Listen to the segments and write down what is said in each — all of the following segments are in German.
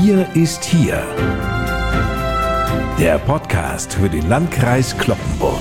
Wir ist hier. Der Podcast für den Landkreis Cloppenburg.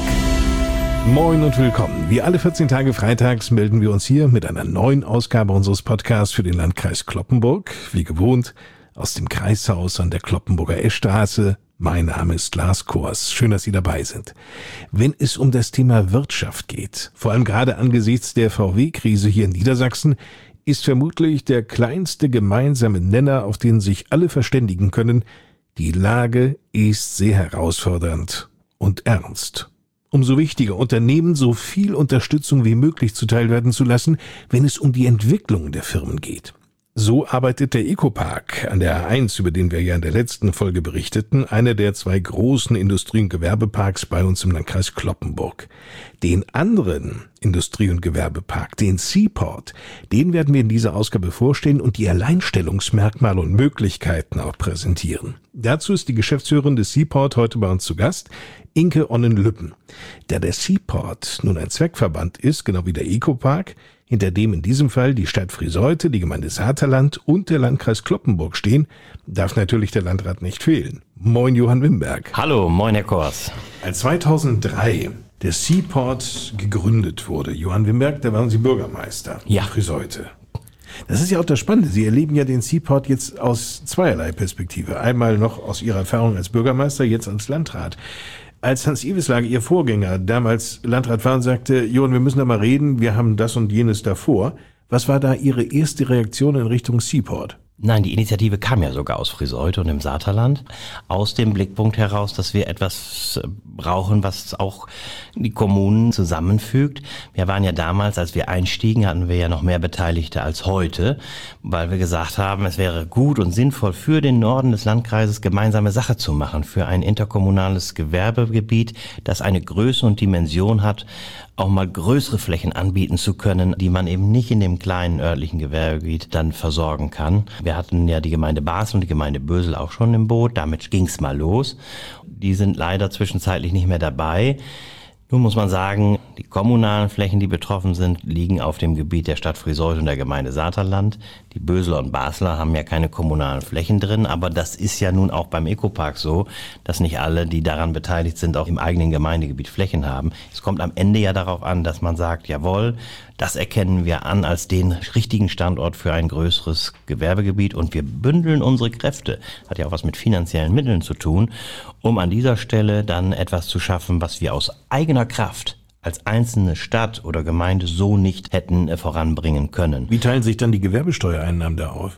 Moin und willkommen. Wie alle 14 Tage freitags melden wir uns hier mit einer neuen Ausgabe unseres Podcasts für den Landkreis Cloppenburg. Wie gewohnt aus dem Kreishaus an der Cloppenburger Eschstraße. Mein Name ist Lars Kors. Schön, dass Sie dabei sind. Wenn es um das Thema Wirtschaft geht, vor allem gerade angesichts der VW-Krise hier in Niedersachsen, ist vermutlich der kleinste gemeinsame Nenner, auf den sich alle verständigen können: die Lage ist sehr herausfordernd und ernst. Umso wichtiger, Unternehmen so viel Unterstützung wie möglich zuteilwerden zu lassen, wenn es um die Entwicklung der Firmen geht. So arbeitet der Ecopark an der A1, über den wir ja in der letzten Folge berichteten, einer der zwei großen Industrie- und Gewerbeparks bei uns im Landkreis Cloppenburg. Den anderen Industrie- und Gewerbepark, den Seaport, den werden wir in dieser Ausgabe vorstellen und die Alleinstellungsmerkmale und Möglichkeiten auch präsentieren. Dazu ist die Geschäftsführerin des Seaport heute bei uns zu Gast, Inke Onnen-Lüppen. Da der Seaport nun ein Zweckverband ist, genau wie der Ecopark, hinter dem in diesem Fall die Stadt Friseute, die Gemeinde Saterland und der Landkreis Cloppenburg stehen, darf natürlich der Landrat nicht fehlen. Moin, Johann Wimberg. Hallo, moin, Herr Kors. Als 2003 der Seaport gegründet wurde, Johann Wimberg, da waren Sie Bürgermeister in Friseute. Das ist ja auch das Spannende. Sie erleben ja den Seaport jetzt aus zweierlei Perspektive. Einmal noch aus Ihrer Erfahrung als Bürgermeister, jetzt als Landrat. Als Hans Iveslage, Ihr Vorgänger, damals Landrat war und sagte, Johann, wir müssen da mal reden, wir haben das und jenes davor. Was war da Ihre erste Reaktion in Richtung Seaport? Nein, die Initiative kam ja sogar aus Friseute und im Saterland, aus dem Blickpunkt heraus, dass wir etwas brauchen, was auch die Kommunen zusammenfügt. Wir waren ja damals, als wir einstiegen, hatten wir ja noch mehr Beteiligte als heute, weil wir gesagt haben, es wäre gut und sinnvoll für den Norden des Landkreises gemeinsame Sache zu machen, für ein interkommunales Gewerbegebiet, das eine Größe und Dimension hat, auch mal größere Flächen anbieten zu können, die man eben nicht in dem kleinen örtlichen Gewerbegebiet dann versorgen kann. Wir hatten ja die Gemeinde Basel und die Gemeinde Bösel auch schon im Boot, damit ging's mal los. Die sind leider zwischenzeitlich nicht mehr dabei. Nun muss man sagen, die kommunalen Flächen, die betroffen sind, liegen auf dem Gebiet der Stadt Friseute und der Gemeinde Saterland. Die Böseler und Basler haben ja keine kommunalen Flächen drin, aber das ist ja nun auch beim Ecopark so, dass nicht alle, die daran beteiligt sind, auch im eigenen Gemeindegebiet Flächen haben. Es kommt am Ende ja darauf an, dass man sagt, jawohl, das erkennen wir an als den richtigen Standort für ein größeres Gewerbegebiet und wir bündeln unsere Kräfte, hat ja auch was mit finanziellen Mitteln zu tun, um an dieser Stelle dann etwas zu schaffen, was wir aus eigener Kraft als einzelne Stadt oder Gemeinde so nicht hätten voranbringen können. Wie teilen sich dann die Gewerbesteuereinnahmen da auf?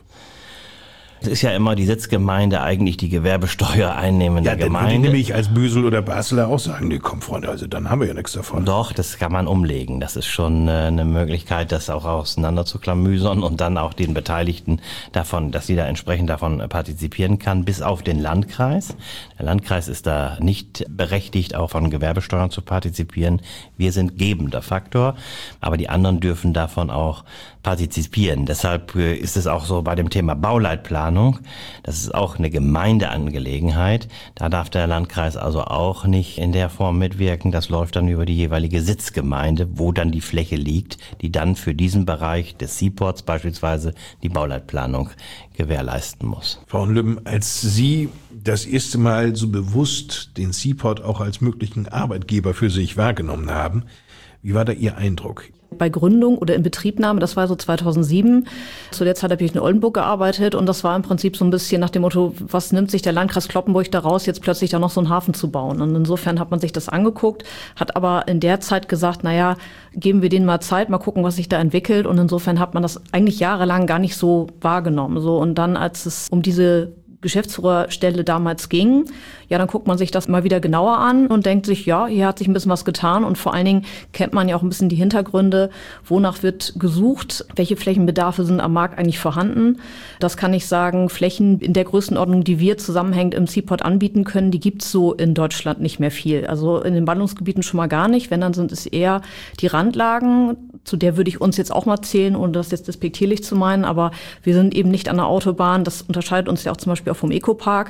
Es ist ja immer die Sitzgemeinde eigentlich die Gewerbesteuer einnehmender Gemeinde. Ja, dann würde ich als Bösel oder Basler auch sagen, nee, komm Freunde, also dann haben wir ja nichts davon. Doch, das kann man umlegen. Das ist schon eine Möglichkeit, das auch auseinander zu klamüsern und dann auch den Beteiligten davon, dass sie da entsprechend davon partizipieren kann, bis auf den Landkreis. Der Landkreis ist da nicht berechtigt, auch von Gewerbesteuern zu partizipieren. Wir sind gebender Faktor, aber die anderen dürfen davon auch partizipieren. Deshalb ist es auch so bei dem Thema Bauleitplanung, das ist auch eine Gemeindeangelegenheit. Da darf der Landkreis also auch nicht in der Form mitwirken. Das läuft dann über die jeweilige Sitzgemeinde, wo dann die Fläche liegt, die dann für diesen Bereich des Seaports beispielsweise die Bauleitplanung gewährleisten muss. Frau Onnen-Lüppen, als Sie das erste Mal so bewusst den Seaport auch als möglichen Arbeitgeber für sich wahrgenommen haben, wie war da Ihr Eindruck? Bei Gründung oder Inbetriebnahme, das war so 2007. Zu der Zeit habe ich in Oldenburg gearbeitet und das war im Prinzip so ein bisschen nach dem Motto, was nimmt sich der Landkreis Cloppenburg daraus, jetzt plötzlich da noch so einen Hafen zu bauen? Und insofern hat man sich das angeguckt, hat aber in der Zeit gesagt, naja, geben wir denen mal Zeit, mal gucken, was sich da entwickelt. Und insofern hat man das eigentlich jahrelang gar nicht so wahrgenommen. So, und dann, als es um diese Geschäftsführerstelle damals ging, ja, dann guckt man sich das mal wieder genauer an und denkt sich, ja, hier hat sich ein bisschen was getan und vor allen Dingen kennt man ja auch ein bisschen die Hintergründe, wonach wird gesucht, welche Flächenbedarfe sind am Markt eigentlich vorhanden. Das kann ich sagen, Flächen in der Größenordnung, die wir zusammenhängend im Seaport anbieten können, die gibt's so in Deutschland nicht mehr viel. Also in den Ballungsgebieten schon mal gar nicht, wenn dann sind es eher die Randlagen, zu der würde ich uns jetzt auch mal zählen, ohne das jetzt despektierlich zu meinen, aber wir sind eben nicht an der Autobahn, das unterscheidet uns ja auch zum Beispiel auch vom Ecopark.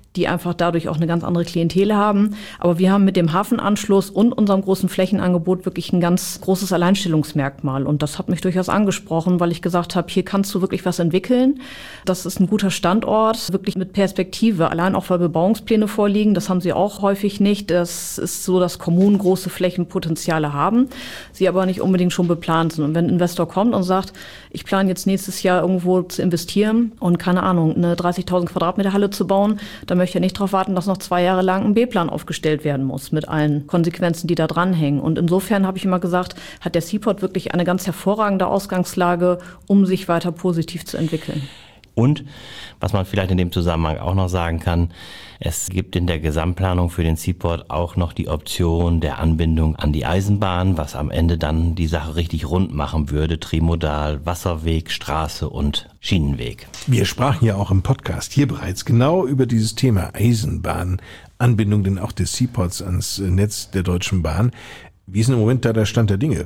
die einfach dadurch auch eine ganz andere Klientel haben. Aber wir haben mit dem Hafenanschluss und unserem großen Flächenangebot wirklich ein ganz großes Alleinstellungsmerkmal. Und das hat mich durchaus angesprochen, weil ich gesagt habe, hier kannst du wirklich was entwickeln. Das ist ein guter Standort, wirklich mit Perspektive. Allein auch, weil Bebauungspläne vorliegen, das haben sie auch häufig nicht. Das ist so, dass Kommunen große Flächenpotenziale haben, sie aber nicht unbedingt schon beplant sind. Und wenn ein Investor kommt und sagt, ich plane jetzt nächstes Jahr irgendwo zu investieren und keine Ahnung, eine 30.000 Quadratmeter Halle zu bauen, dann möchte er nicht darauf warten, dass noch 2 Jahre lang ein B-Plan aufgestellt werden muss mit allen Konsequenzen, die da dranhängen. Und insofern habe ich immer gesagt, hat der Seaport wirklich eine ganz hervorragende Ausgangslage, um sich weiter positiv zu entwickeln. Und was man vielleicht in dem Zusammenhang auch noch sagen kann, es gibt in der Gesamtplanung für den Seaport auch noch die Option der Anbindung an die Eisenbahn, was am Ende dann die Sache richtig rund machen würde. Trimodal, Wasserweg, Straße und Schienenweg. Wir sprachen ja auch im Podcast hier bereits genau über dieses Thema Eisenbahnanbindung, denn auch des Seaports ans Netz der Deutschen Bahn. Wie ist im Moment da der Stand der Dinge?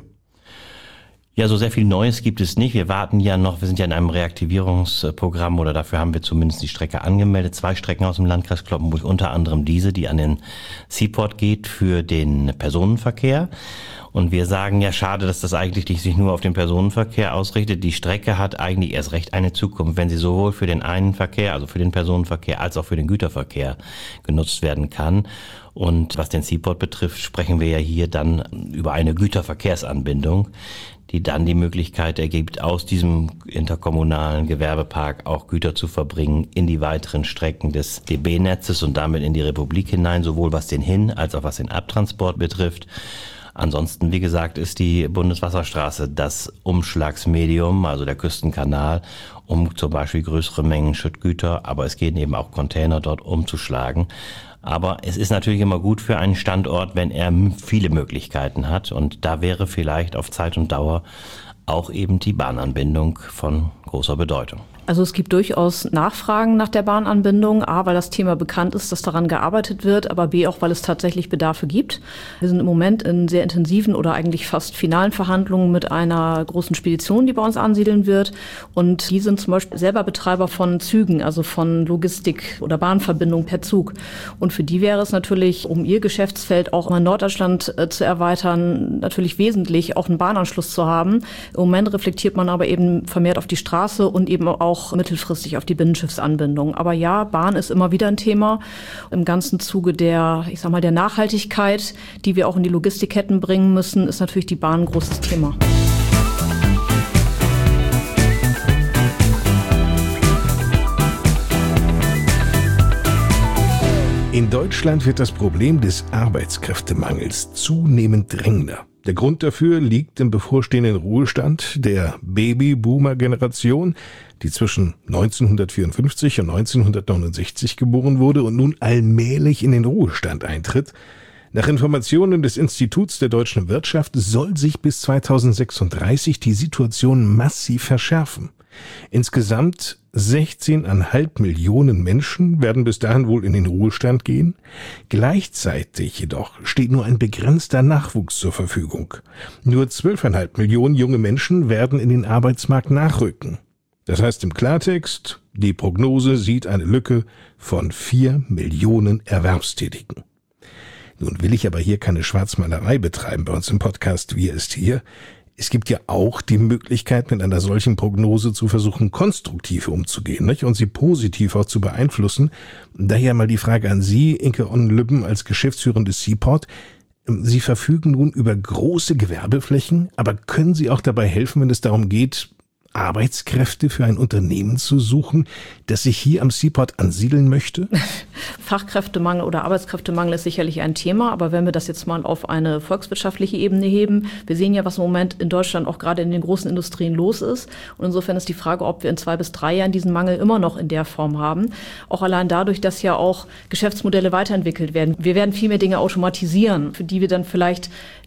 Ja, so sehr viel Neues gibt es nicht. Wir warten ja noch, wir sind ja in einem Reaktivierungsprogramm oder dafür haben wir zumindest die Strecke angemeldet. 2 Strecken aus dem Landkreis Cloppenburg, unter anderem diese, die an den Seaport geht für den Personenverkehr. Und wir sagen ja, schade, dass das eigentlich sich nur auf den Personenverkehr ausrichtet. Die Strecke hat eigentlich erst recht eine Zukunft, wenn sie sowohl für den einen Verkehr, also für den Personenverkehr, als auch für den Güterverkehr genutzt werden kann. Und was den Seaport betrifft, sprechen wir ja hier dann über eine Güterverkehrsanbindung, die dann die Möglichkeit ergibt, aus diesem interkommunalen Gewerbepark auch Güter zu verbringen in die weiteren Strecken des DB-Netzes und damit in die Republik hinein, sowohl was den Hin- als auch was den Abtransport betrifft. Ansonsten, wie gesagt, ist die Bundeswasserstraße das Umschlagsmedium, also der Küstenkanal, um zum Beispiel größere Mengen Schüttgüter, aber es gehen eben auch Container dort umzuschlagen. Aber es ist natürlich immer gut für einen Standort, wenn er viele Möglichkeiten hat. Und da wäre vielleicht auf Zeit und Dauer auch eben die Bahnanbindung von großer Bedeutung. Also es gibt durchaus Nachfragen nach der Bahnanbindung, A, weil das Thema bekannt ist, dass daran gearbeitet wird, aber B, auch weil es tatsächlich Bedarfe gibt. Wir sind im Moment in sehr intensiven oder eigentlich fast finalen Verhandlungen mit einer großen Spedition, die bei uns ansiedeln wird. Und die sind zum Beispiel selber Betreiber von Zügen, also von Logistik oder Bahnverbindungen per Zug. Und für die wäre es natürlich, um ihr Geschäftsfeld auch in Norddeutschland zu erweitern, natürlich wesentlich, auch einen Bahnanschluss zu haben. Im Moment reflektiert man aber eben vermehrt auf die Straße und eben auch mittelfristig auf die Binnenschiffsanbindung. Aber ja, Bahn ist immer wieder ein Thema. Im ganzen Zuge der, der Nachhaltigkeit, die wir auch in die Logistikketten bringen müssen, ist natürlich die Bahn ein großes Thema. In Deutschland wird das Problem des Arbeitskräftemangels zunehmend drängender. Der Grund dafür liegt im bevorstehenden Ruhestand der Babyboomer-Generation, die zwischen 1954 und 1969 geboren wurde und nun allmählich in den Ruhestand eintritt. Nach Informationen des Instituts der deutschen Wirtschaft soll sich bis 2036 die Situation massiv verschärfen. Insgesamt 16,5 Millionen Menschen werden bis dahin wohl in den Ruhestand gehen. Gleichzeitig jedoch steht nur ein begrenzter Nachwuchs zur Verfügung. Nur 12,5 Millionen junge Menschen werden in den Arbeitsmarkt nachrücken. Das heißt im Klartext, die Prognose sieht eine Lücke von 4 Millionen Erwerbstätigen. Nun will ich aber hier keine Schwarzmalerei betreiben bei uns im Podcast Wir ist hier. Es gibt ja auch die Möglichkeit, mit einer solchen Prognose zu versuchen, konstruktiv umzugehen, nicht? Und sie positiv auch zu beeinflussen. Daher mal die Frage an Sie, Inke Onnen-Lübben, als Geschäftsführerin des Seaport. Sie verfügen nun über große Gewerbeflächen, aber können Sie auch dabei helfen, wenn es darum geht, Arbeitskräfte für ein Unternehmen zu suchen, das sich hier am Seaport ansiedeln möchte? Fachkräftemangel oder Arbeitskräftemangel ist sicherlich ein Thema, aber wenn wir das jetzt mal auf eine volkswirtschaftliche Ebene heben, wir sehen ja, was im Moment in Deutschland auch gerade in den großen Industrien los ist. Und insofern ist die Frage, ob wir in 2 bis 3 Jahren diesen Mangel immer noch in der Form haben. Auch allein dadurch, dass ja auch Geschäftsmodelle weiterentwickelt werden. Wir werden viel mehr Dinge automatisieren, für die wir dann vielleicht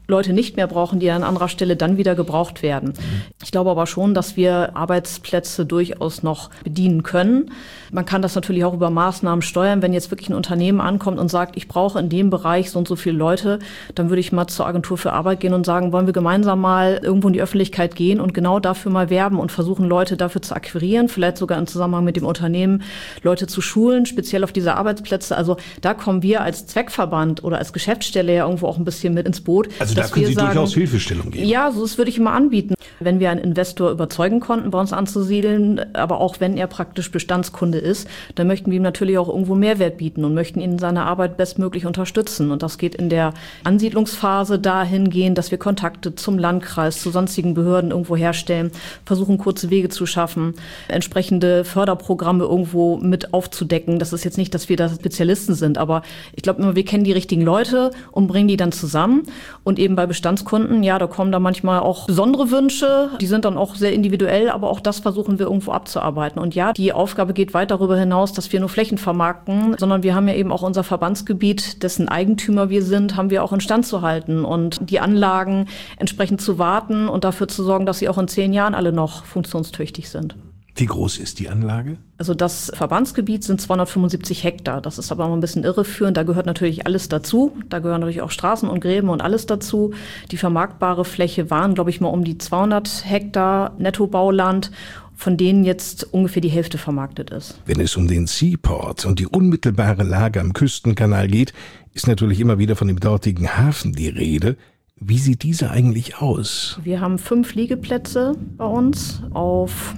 Leute nicht mehr brauchen, die an anderer Stelle dann wieder gebraucht werden. Ich glaube aber schon, dass wir Arbeitsplätze durchaus noch bedienen können. Man kann das natürlich auch über Maßnahmen steuern. Wenn jetzt wirklich ein Unternehmen ankommt und sagt, ich brauche in dem Bereich so und so viele Leute, dann würde ich mal zur Agentur für Arbeit gehen und sagen, wollen wir gemeinsam mal irgendwo in die Öffentlichkeit gehen und genau dafür mal werben und versuchen, Leute dafür zu akquirieren, vielleicht sogar im Zusammenhang mit dem Unternehmen Leute zu schulen, speziell auf diese Arbeitsplätze. Also da kommen wir als Zweckverband oder als Geschäftsstelle ja irgendwo auch ein bisschen mit ins Boot. Also da können Sie durchaus Hilfestellung geben. Ja, so das würde ich immer anbieten. Wenn wir einen Investor überzeugen konnten, bei uns anzusiedeln, aber auch wenn er praktisch Bestandskunde ist, dann möchten wir ihm natürlich auch irgendwo Mehrwert bieten und möchten ihn in seiner Arbeit bestmöglich unterstützen. Und das geht in der Ansiedlungsphase dahingehend, dass wir Kontakte zum Landkreis, zu sonstigen Behörden irgendwo herstellen, versuchen kurze Wege zu schaffen, entsprechende Förderprogramme irgendwo mit aufzudecken. Das ist jetzt nicht, dass wir da Spezialisten sind, aber ich glaube immer, wir kennen die richtigen Leute und bringen die dann zusammen. Und eben bei Bestandskunden, ja, da kommen da manchmal auch besondere Wünsche, die sind dann auch sehr individuell, aber auch das versuchen wir irgendwo abzuarbeiten. Und ja, die Aufgabe geht weit darüber hinaus, dass wir nur Flächen vermarkten, sondern wir haben ja eben auch unser Verbandsgebiet, dessen Eigentümer wir sind, haben wir auch instand zu halten und die Anlagen entsprechend zu warten und dafür zu sorgen, dass sie auch in 10 Jahren alle noch funktionstüchtig sind. Wie groß ist die Anlage? Also das Verbandsgebiet sind 275 Hektar. Das ist aber mal ein bisschen irreführend. Da gehört natürlich alles dazu. Da gehören natürlich auch Straßen und Gräben und alles dazu. Die vermarktbare Fläche waren, glaube ich, mal um die 200 Hektar Nettobauland, von denen jetzt ungefähr die Hälfte vermarktet ist. Wenn es um den Seaport und die unmittelbare Lage am Küstenkanal geht, ist natürlich immer wieder von dem dortigen Hafen die Rede. Wie sieht diese eigentlich aus? Wir haben 5 Liegeplätze bei uns auf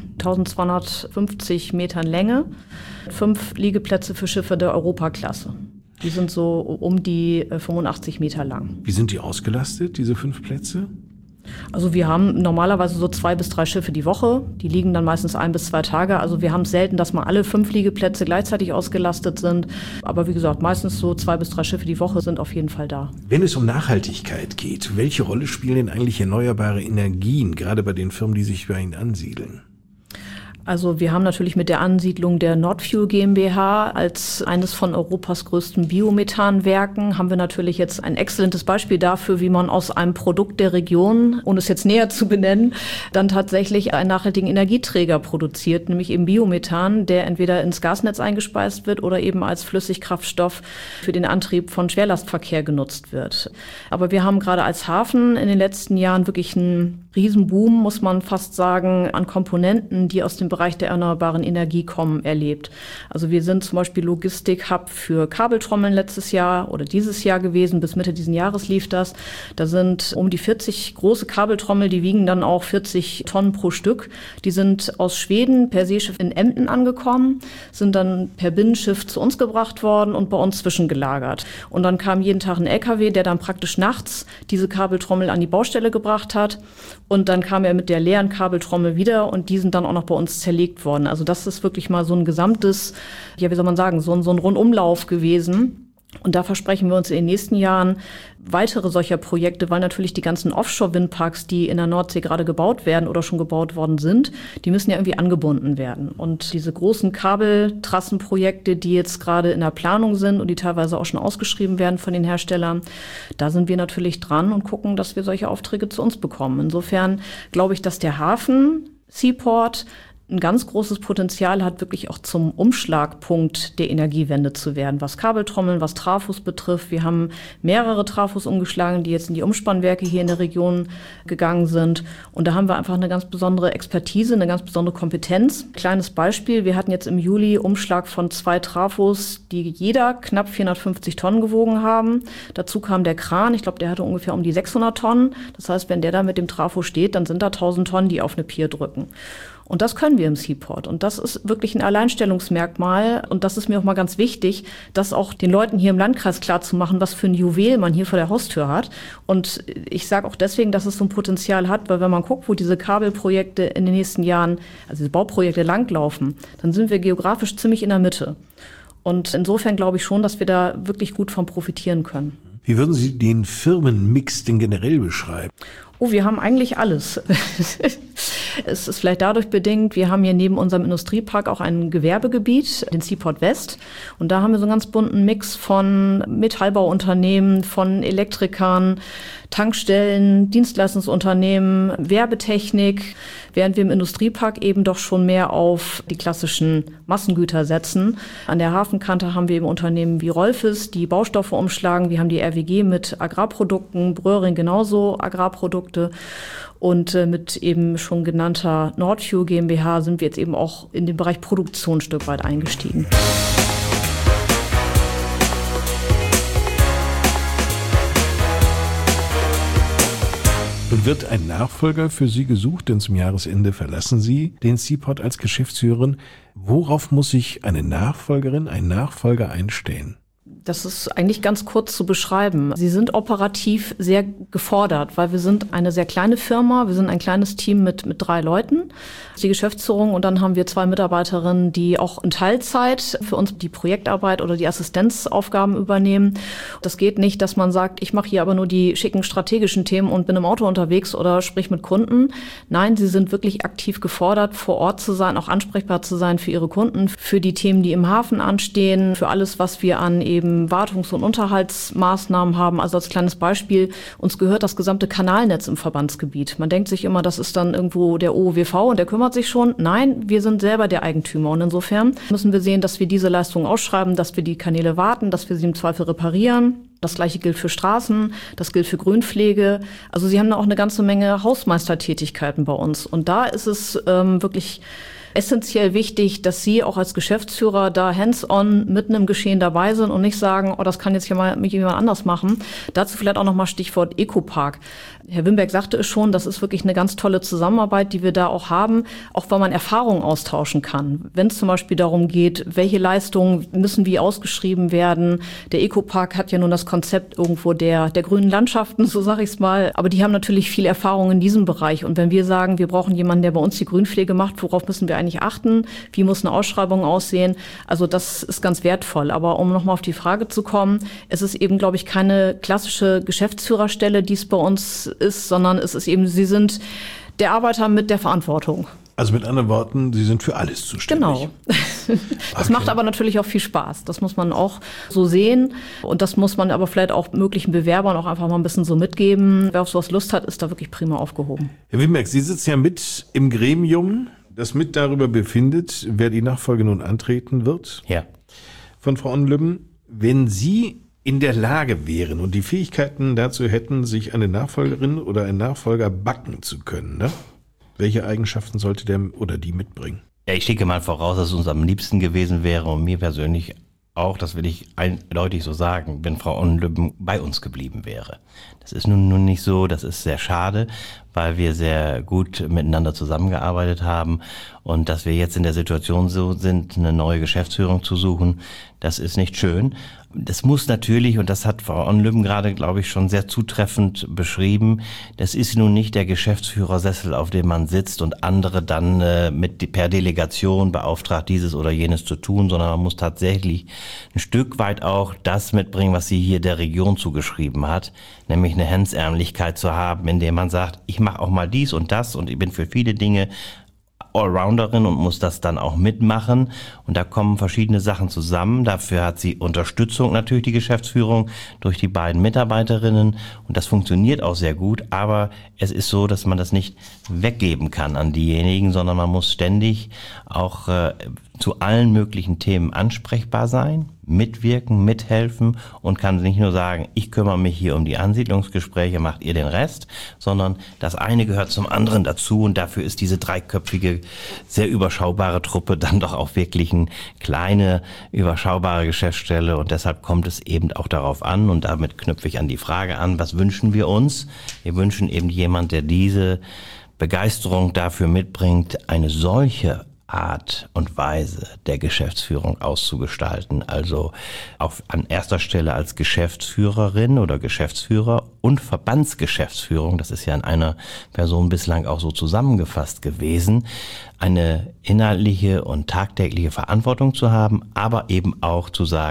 1250 Metern Länge. 5 Liegeplätze für Schiffe der Europaklasse. Die sind so um die 85 Meter lang. Wie sind die ausgelastet, diese 5 Plätze? Also wir haben normalerweise so 2 bis 3 Schiffe die Woche. Die liegen dann meistens 1 bis 2 Tage. Also wir haben es selten, dass mal alle 5 Liegeplätze gleichzeitig ausgelastet sind. Aber wie gesagt, meistens so 2 bis 3 Schiffe die Woche sind auf jeden Fall da. Wenn es um Nachhaltigkeit geht, welche Rolle spielen denn eigentlich erneuerbare Energien, gerade bei den Firmen, die sich bei Ihnen ansiedeln? Also wir haben natürlich mit der Ansiedlung der Nordfuel GmbH als eines von Europas größten Biomethanwerken haben wir natürlich jetzt ein exzellentes Beispiel dafür, wie man aus einem Produkt der Region, ohne es jetzt näher zu benennen, dann tatsächlich einen nachhaltigen Energieträger produziert, nämlich eben Biomethan, der entweder ins Gasnetz eingespeist wird oder eben als Flüssigkraftstoff für den Antrieb von Schwerlastverkehr genutzt wird. Aber wir haben gerade als Hafen in den letzten Jahren wirklich einen Riesenboom, muss man fast sagen, an Komponenten, die aus dem Bereich der erneuerbaren Energie kommen, erlebt. Also wir sind zum Beispiel Logistik-Hub für Kabeltrommeln letztes Jahr oder dieses Jahr gewesen. Bis Mitte diesen Jahres lief das. Da sind um die 40 große Kabeltrommel, die wiegen dann auch 40 Tonnen pro Stück. Die sind aus Schweden per Seeschiff in Emden angekommen, sind dann per Binnenschiff zu uns gebracht worden und bei uns zwischengelagert. Und dann kam jeden Tag ein LKW, der dann praktisch nachts diese Kabeltrommel an die Baustelle gebracht hat. Und dann kam er mit der leeren Kabeltrommel wieder und die sind dann auch noch bei uns zerlegt worden. Also das ist wirklich mal so ein gesamtes, ja wie soll man sagen, so ein Rundumlauf gewesen. Und da versprechen wir uns in den nächsten Jahren weitere solcher Projekte, weil natürlich die ganzen Offshore-Windparks, die in der Nordsee gerade gebaut werden oder schon gebaut worden sind, die müssen ja irgendwie angebunden werden. Und diese großen Kabeltrassenprojekte, die jetzt gerade in der Planung sind und die teilweise auch schon ausgeschrieben werden von den Herstellern, da sind wir natürlich dran und gucken, dass wir solche Aufträge zu uns bekommen. Insofern glaube ich, dass der Hafen, Seaport, ein ganz großes Potenzial hat, wirklich auch zum Umschlagpunkt der Energiewende zu werden, was Kabeltrommeln, was Trafos betrifft. Wir haben mehrere Trafos umgeschlagen, die jetzt in die Umspannwerke hier in der Region gegangen sind. Und da haben wir einfach eine ganz besondere Expertise, eine ganz besondere Kompetenz. Kleines Beispiel, wir hatten jetzt im Juli Umschlag von 2 Trafos, die jeder knapp 450 Tonnen gewogen haben. Dazu kam der Kran, ich glaube, der hatte ungefähr um die 600 Tonnen. Das heißt, wenn der da mit dem Trafo steht, dann sind da 1000 Tonnen, die auf eine Pier drücken. Und das können wir im Seaport. Und das ist wirklich ein Alleinstellungsmerkmal. Und das ist mir auch mal ganz wichtig, das auch den Leuten hier im Landkreis klarzumachen, was für ein Juwel man hier vor der Haustür hat. Und ich sage auch deswegen, dass es so ein Potenzial hat, weil wenn man guckt, wo diese Kabelprojekte in den nächsten Jahren, also diese Bauprojekte langlaufen, dann sind wir geografisch ziemlich in der Mitte. Und insofern glaube ich schon, dass wir da wirklich gut von profitieren können. Wie würden Sie den Firmenmix denn generell beschreiben? Oh, wir haben eigentlich alles. Es ist vielleicht dadurch bedingt, wir haben hier neben unserem Industriepark auch ein Gewerbegebiet, den Seaport West. Und da haben wir so einen ganz bunten Mix von Metallbauunternehmen, von Elektrikern, Tankstellen, Dienstleistungsunternehmen, Werbetechnik, während wir im Industriepark eben doch schon mehr auf die klassischen Massengüter setzen. An der Hafenkante haben wir eben Unternehmen wie Rolfes, die Baustoffe umschlagen. Wir haben die RWG mit Agrarprodukten, Bröhring genauso Agrarprodukte. Und mit eben schon genannter Nordfuel GmbH sind wir jetzt eben auch in den Bereich Produktion ein Stück weit eingestiegen. Wird ein Nachfolger für Sie gesucht, denn zum Jahresende verlassen Sie den Seaport als Geschäftsführerin. Worauf muss sich eine Nachfolgerin, ein Nachfolger einstellen? Das ist eigentlich ganz kurz zu beschreiben. Sie sind operativ sehr gefordert, weil wir sind eine sehr kleine Firma. Wir sind ein kleines Team mit 3 Leuten. Die Geschäftsführung und dann haben wir 2 Mitarbeiterinnen, die auch in Teilzeit für uns die Projektarbeit oder die Assistenzaufgaben übernehmen. Das geht nicht, dass man sagt, ich mache hier aber nur die schicken strategischen Themen und bin im Auto unterwegs oder sprich mit Kunden. Nein, sie sind wirklich aktiv gefordert, vor Ort zu sein, auch ansprechbar zu sein für ihre Kunden, für die Themen, die im Hafen anstehen, für alles, was wir an eben Wartungs- und Unterhaltsmaßnahmen haben. Also als kleines Beispiel, uns gehört das gesamte Kanalnetz im Verbandsgebiet. Man denkt sich immer, das ist dann irgendwo der OWV und der kümmert sich schon. Nein, wir sind selber der Eigentümer und insofern müssen wir sehen, dass wir diese Leistungen ausschreiben, dass wir die Kanäle warten, dass wir sie im Zweifel reparieren. Das Gleiche gilt für Straßen, das gilt für Grünpflege. Also sie haben da auch eine ganze Menge Hausmeistertätigkeiten bei uns. Und da ist es wirklich essentiell wichtig, dass Sie auch als Geschäftsführer da hands-on mitten im Geschehen dabei sind und nicht sagen, oh, das kann jetzt ja mal jemand anders machen. Dazu vielleicht auch nochmal Stichwort Ecopark. Herr Wimberg sagte es schon, das ist wirklich eine ganz tolle Zusammenarbeit, die wir da auch haben, auch weil man Erfahrungen austauschen kann. Wenn es zum Beispiel darum geht, welche Leistungen müssen wie ausgeschrieben werden. Der Ecopark hat ja nun das Konzept irgendwo der grünen Landschaften, so sage ich es mal. Aber die haben natürlich viel Erfahrung in diesem Bereich. Und wenn wir sagen, wir brauchen jemanden, der bei uns die Grünpflege macht, worauf müssen wir eigentlich achten? Wie muss eine Ausschreibung aussehen? Also das ist ganz wertvoll. Aber um nochmal auf die Frage zu kommen, es ist eben, glaube ich, keine klassische Geschäftsführerstelle, die es bei uns ist, sondern es ist eben, Sie sind der Arbeiter mit der Verantwortung. Also mit anderen Worten, Sie sind für alles zuständig. Genau. Das macht aber natürlich auch viel Spaß. Das muss man auch so sehen. Und das muss man aber vielleicht auch möglichen Bewerbern auch einfach mal ein bisschen so mitgeben. Wer auf sowas Lust hat, ist da wirklich prima aufgehoben. Herr Wimberg, Sie sitzen ja mit im Gremium, das mit darüber befindet, wer die Nachfolge nun antreten wird. Ja. Von Frau Onlübben. Wenn Sie in der Lage wären und die Fähigkeiten dazu hätten, sich eine Nachfolgerin oder einen Nachfolger backen zu können, ne? Welche Eigenschaften sollte der oder die mitbringen? Ja, ich schicke mal voraus, dass es uns am liebsten gewesen wäre und mir persönlich auch, das will ich eindeutig so sagen, wenn Frau Onlübben bei uns geblieben wäre. Das ist nun nicht so, das ist sehr schade, weil wir sehr gut miteinander zusammengearbeitet haben und dass wir jetzt in der Situation so sind, eine neue Geschäftsführung zu suchen, das ist nicht schön. Das muss natürlich, und das hat Frau Onlübben gerade, glaube ich, schon sehr zutreffend beschrieben, das ist nun nicht der Geschäftsführersessel, auf dem man sitzt und andere dann per Delegation beauftragt, dieses oder jenes zu tun, sondern man muss tatsächlich ein Stück weit auch das mitbringen, was sie hier der Region zugeschrieben hat, nämlich eine Hemdsärmlichkeit zu haben, indem man sagt, ich mache auch mal dies und das und ich bin für viele Dinge Allrounderin und muss das dann auch mitmachen. Und da kommen verschiedene Sachen zusammen. Dafür hat sie Unterstützung natürlich, die Geschäftsführung, durch die beiden Mitarbeiterinnen. Und das funktioniert auch sehr gut. Aber es ist so, dass man das nicht weggeben kann an diejenigen, sondern man muss ständig auch zu allen möglichen Themen ansprechbar sein, mitwirken, mithelfen und kann nicht nur sagen, ich kümmere mich hier um die Ansiedlungsgespräche, macht ihr den Rest, sondern das eine gehört zum anderen dazu und dafür ist diese dreiköpfige, sehr überschaubare Truppe dann doch auch wirklich eine kleine, überschaubare Geschäftsstelle und deshalb kommt es eben auch darauf an und damit knüpfe ich an die Frage an, was wünschen wir uns? Wir wünschen eben jemand, der diese Begeisterung dafür mitbringt, eine solche Art und Weise der Geschäftsführung auszugestalten, also an erster Stelle als Geschäftsführerin oder Geschäftsführer und Verbandsgeschäftsführung, das ist ja in einer Person bislang auch so zusammengefasst gewesen, eine inhaltliche und tagtägliche Verantwortung zu haben, aber eben auch zu sagen,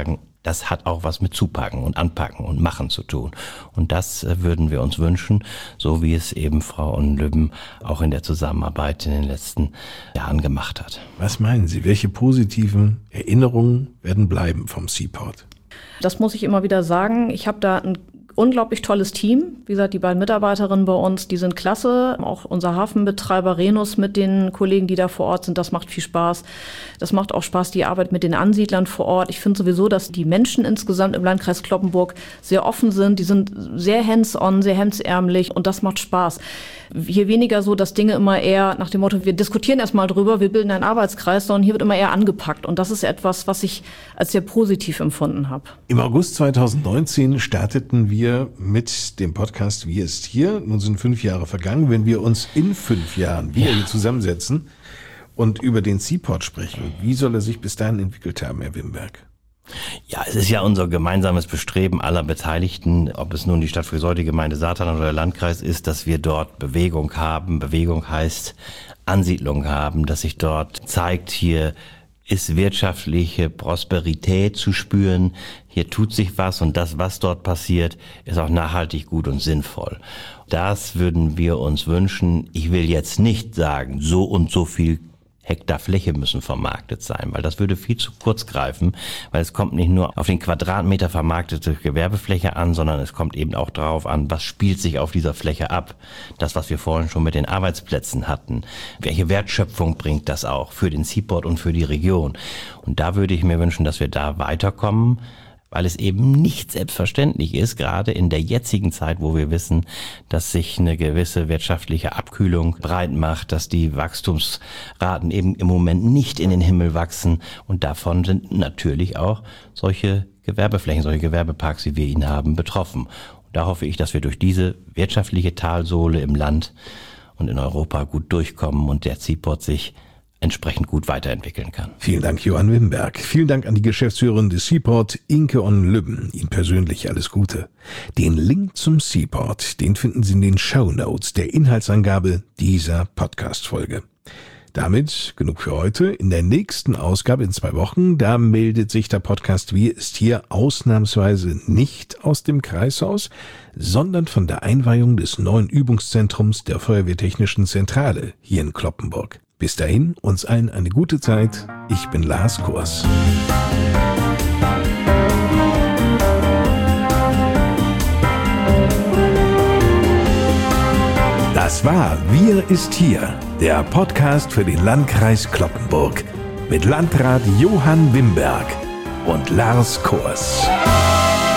Das hat auch was mit Zupacken und Anpacken und Machen zu tun. Und das würden wir uns wünschen, so wie es eben Frau Onlübben auch in der Zusammenarbeit in den letzten Jahren gemacht hat. Was meinen Sie, welche positiven Erinnerungen werden bleiben vom Seaport? Das muss ich immer wieder sagen. Ich habe da ein unglaublich tolles Team. Wie gesagt, die beiden Mitarbeiterinnen bei uns, die sind klasse. Auch unser Hafenbetreiber Renus mit den Kollegen, die da vor Ort sind, das macht viel Spaß. Das macht auch Spaß, die Arbeit mit den Ansiedlern vor Ort. Ich finde sowieso, dass die Menschen insgesamt im Landkreis Cloppenburg sehr offen sind. Die sind sehr hands-on, sehr hemdsärmlich und das macht Spaß. Hier weniger so, dass Dinge immer eher nach dem Motto, wir diskutieren erstmal drüber, wir bilden einen Arbeitskreis, sondern hier wird immer eher angepackt. Und das ist etwas, was ich als sehr positiv empfunden habe. Im August 2019 starteten wir mit dem Podcast Wie ist hier? Nun sind 5 Jahre vergangen. Wenn wir uns in 5 Jahren wieder hier zusammensetzen und über den Seaport sprechen, wie soll er sich bis dahin entwickelt haben, Herr Wimberg? Ja, es ist ja unser gemeinsames Bestreben aller Beteiligten, ob es nun die Stadt Friseute, die Gemeinde Saterland oder der Landkreis ist, dass wir dort Bewegung haben. Bewegung heißt Ansiedlung haben, dass sich dort zeigt, hier ist wirtschaftliche Prosperität zu spüren. Hier tut sich was und das, was dort passiert, ist auch nachhaltig gut und sinnvoll. Das würden wir uns wünschen. Ich will jetzt nicht sagen, so und so viel Hektar Fläche müssen vermarktet sein, weil das würde viel zu kurz greifen, weil es kommt nicht nur auf den Quadratmeter vermarktete Gewerbefläche an, sondern es kommt eben auch darauf an, was spielt sich auf dieser Fläche ab. Das, was wir vorhin schon mit den Arbeitsplätzen hatten. Welche Wertschöpfung bringt das auch für den Seaport und für die Region? Und da würde ich mir wünschen, dass wir da weiterkommen, weil es eben nicht selbstverständlich ist, gerade in der jetzigen Zeit, wo wir wissen, dass sich eine gewisse wirtschaftliche Abkühlung breit macht, dass die Wachstumsraten eben im Moment nicht in den Himmel wachsen und davon sind natürlich auch solche Gewerbeflächen, solche Gewerbeparks, wie wir ihn haben, betroffen. Und da hoffe ich, dass wir durch diese wirtschaftliche Talsohle im Land und in Europa gut durchkommen und der Seaport sich entsprechend gut weiterentwickeln kann. Vielen Dank, Johann Wimberg. Vielen Dank an die Geschäftsführerin des Seaport, Inke Onlübben. Ihnen persönlich alles Gute. Den Link zum Seaport, den finden Sie in den Shownotes der Inhaltsangabe dieser Podcast-Folge. Damit genug für heute. In der nächsten Ausgabe in 2 Wochen, da meldet sich der Podcast Wie ist hier ausnahmsweise nicht aus dem Kreishaus, sondern von der Einweihung des neuen Übungszentrums der Feuerwehrtechnischen Zentrale hier in Cloppenburg. Bis dahin, uns allen eine gute Zeit. Ich bin Lars Kors. Das war Wir ist hier, der Podcast für den Landkreis Cloppenburg mit Landrat Johann Wimberg und Lars Kors.